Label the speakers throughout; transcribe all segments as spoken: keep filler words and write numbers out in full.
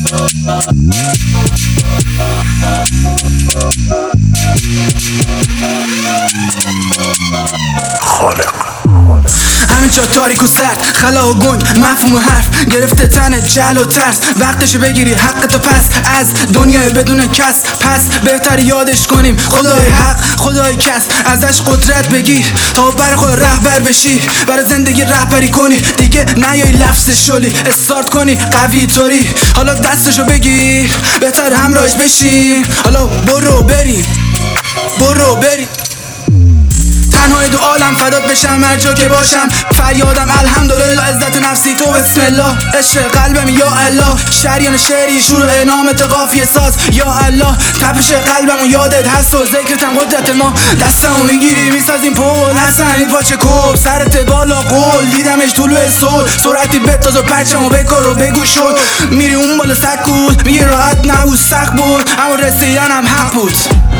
Speaker 1: خالق
Speaker 2: همین جا تاریک و سرد، خلا و گنگ، مفهوم حرف گرفته تنت، جهل و ترس. وقتشو بگیری حقتو پس از دنیای بدون کس. پس بهتر یادش کنیم خدای حق، خدای کس. ازش قدرت بگیر تا بر خود رهبر بشی، برای زندگی رهبری کنی. دیگه نیای لفظ شلی استارت کنی قوی طوری. حالا دستشو بگیر بهتر همراهش بشی. حالا برو بریم، برو بریم. تنهای دو عالم فدات بشم هر جا که باشم. فریادم الحمدلله، عزت نفسی تو بسم الله. عشق قلبم یا الله، شریان شعری شروع نامت قافیه ساز یا الله. تپش قلبم و یادت هست و ذکرتم قدرت ما. دستمو میگیری میسازیم پول، حسن این پاچه کب سرت بالا قول. دیدمش طلوع صبح، سرعتی بتاز و پرچمو بکار و بگو شد. میری اون بالا سکوت میگی راحت نبود سخت بود، اما رسیدنم حق بود.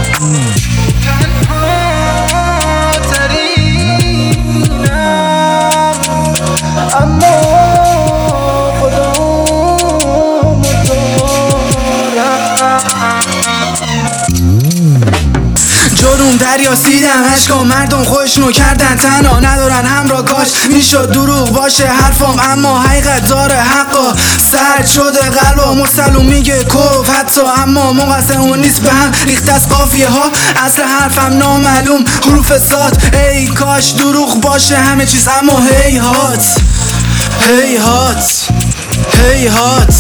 Speaker 2: جرم دریا سیدم عشقا، مردم خودشونو کردن تنها، ندارن همراه. کاش میشد دروغ باشه حرفام، اما حقیقت داره حقا. سرد شده قلبا مرسلون میگه کف حتی، اما مقصر اون نیست به هم ریخته از قافیه ها. اصل حرفم نامعلوم حروف ساد. ای کاش دروغ باشه همه چیز، اما هی هات هی هات هی هات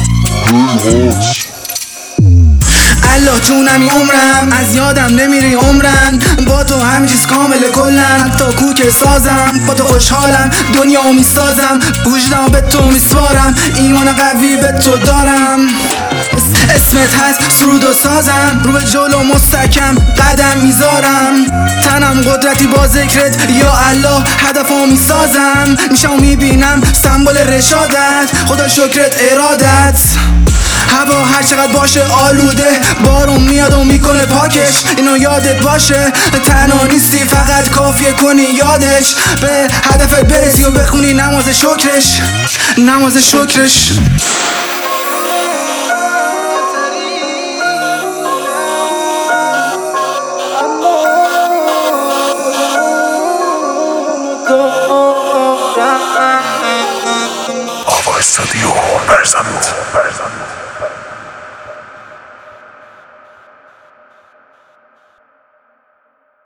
Speaker 2: الله جونمی عمرم، از یادم نمیری عمرن. با تو همه چیز کامل کلن، حتی کوک سازم. با تو خوشحالم دنیا میسازم، وجودم به تو میسپارم. ایمان قوی به تو دارم، اسمت هست سرود و سازم. رو به جلو مستحکم قدم میذارم، تنم قدرتی با ذکرت یا الله. هدفو میسازم میشم میبینم سمبل رشادت. خدا شکرت ارادت. هوا هر چقدر باشه آلوده، بارون میاد و میکنه پاکش. اینو یادت باشه تنها نیستی، فقط کافیه کنی یادش. به هدفت برسی و بخونی نماز شکرش، نماز شکرش.
Speaker 1: آوا استودیو برزند